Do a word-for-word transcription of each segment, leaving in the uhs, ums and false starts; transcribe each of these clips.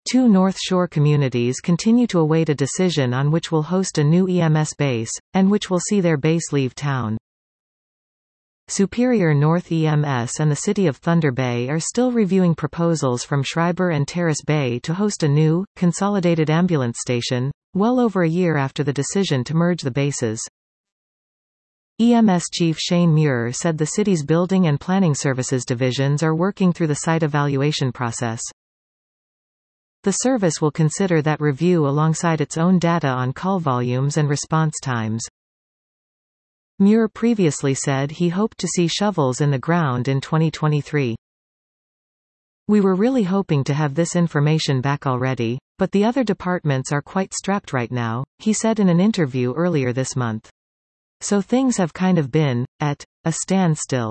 Two North Shore communities continue to await a decision on which will host a new E M S base, and which will see their base leave town. Superior North E M S and the City of Thunder Bay are still reviewing proposals from Schreiber and Terrace Bay to host a new, consolidated ambulance station, well over a year after the decision to merge the bases. E M S Chief Shane Muir said the city's Building and Planning Services divisions are working through the site evaluation process. The service will consider that review alongside its own data on call volumes and response times. Muir previously said he hoped to see shovels in the ground in twenty twenty-three. "We were really hoping to have this information back already, but the other departments are quite strapped right now," he said in an interview earlier this month. "So things have kind of been at a standstill."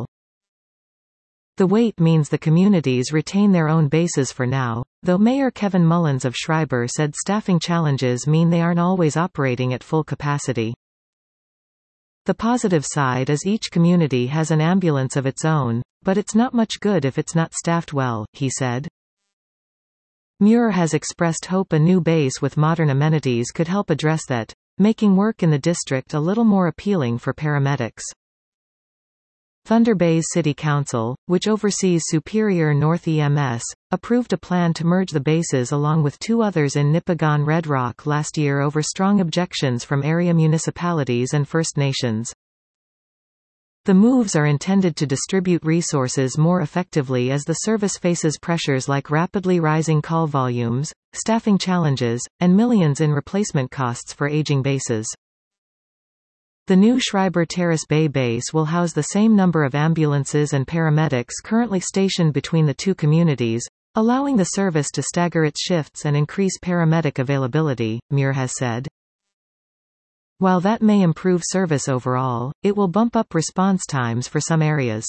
The wait means the communities retain their own bases for now, though Mayor Kevin Mullins of Schreiber said staffing challenges mean they aren't always operating at full capacity. "The positive side is each community has an ambulance of its own, but it's not much good if it's not staffed well," he said. Muir has expressed hope a new base with modern amenities could help address that, making work in the district a little more appealing for paramedics. Thunder Bay's City Council, which oversees Superior North E M S, approved a plan to merge the bases along with two others in Nipigon Red Rock last year over strong objections from area municipalities and First Nations. The moves are intended to distribute resources more effectively as the service faces pressures like rapidly rising call volumes, staffing challenges, and millions in replacement costs for aging bases. The new Schreiber Terrace Bay base will house the same number of ambulances and paramedics currently stationed between the two communities, allowing the service to stagger its shifts and increase paramedic availability, Muir has said. While that may improve service overall, it will bump up response times for some areas.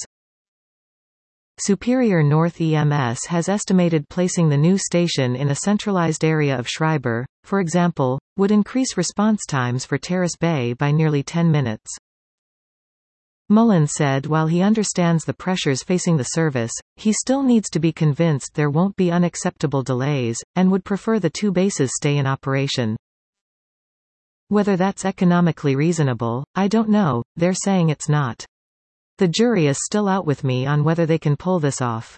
Superior North E M S has estimated placing the new station in a centralized area of Schreiber, for example, would increase response times for Terrace Bay by nearly ten minutes. Mullins said while he understands the pressures facing the service, he still needs to be convinced there won't be unacceptable delays, and would prefer the two bases stay in operation. "Whether that's economically reasonable, I don't know, they're saying it's not. The jury is still out with me on whether they can pull this off."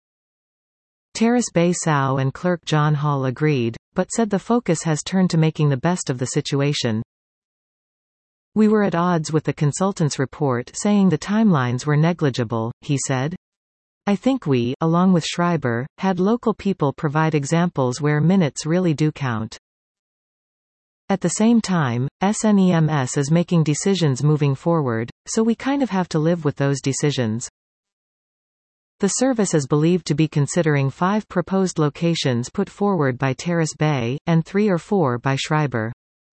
Terrace Bay S A U and Clerk John Hall agreed, but said the focus has turned to making the best of the situation. "We were at odds with the consultant's report saying the timelines were negligible," he said. "I think we, along with Schreiber, had local people provide examples where minutes really do count. At the same time, S N E M S is making decisions moving forward, so we kind of have to live with those decisions." The service is believed to be considering five proposed locations put forward by Terrace Bay, and three or four by Schreiber.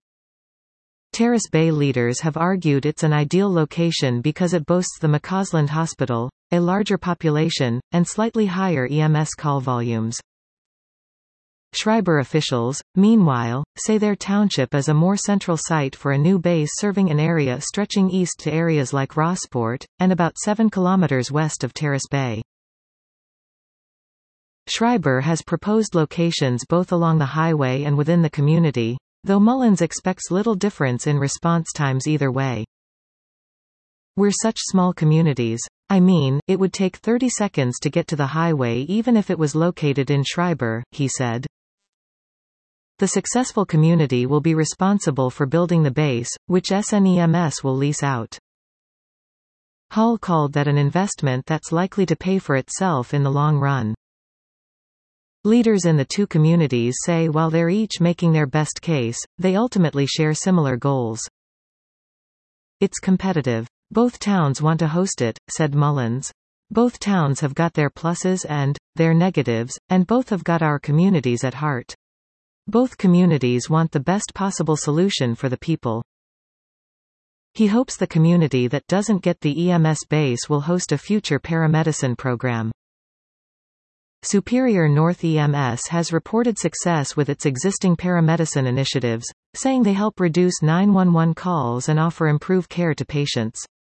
Terrace Bay leaders have argued it's an ideal location because it boasts the McCausland Hospital, a larger population, and slightly higher E M S call volumes. Schreiber officials, meanwhile, say their township is a more central site for a new base serving an area stretching east to areas like Rossport, and about seven kilometers west of Terrace Bay. Schreiber has proposed locations both along the highway and within the community, though Mullins expects little difference in response times either way. "We're such small communities. I mean, it would take thirty seconds to get to the highway even if it was located in Schreiber," he said. The successful community will be responsible for building the base, which S N E M S will lease out. Hall called that an investment that's likely to pay for itself in the long run. Leaders in the two communities say while they're each making their best case, they ultimately share similar goals. "It's competitive. Both towns want to host it," said Mullins. "Both towns have got their pluses and their negatives, and both have got our communities at heart. Both communities want the best possible solution for the people." He hopes the community that doesn't get the E M S base will host a future paramedicine program. Superior North E M S has reported success with its existing paramedicine initiatives, saying they help reduce nine one one calls and offer improved care to patients.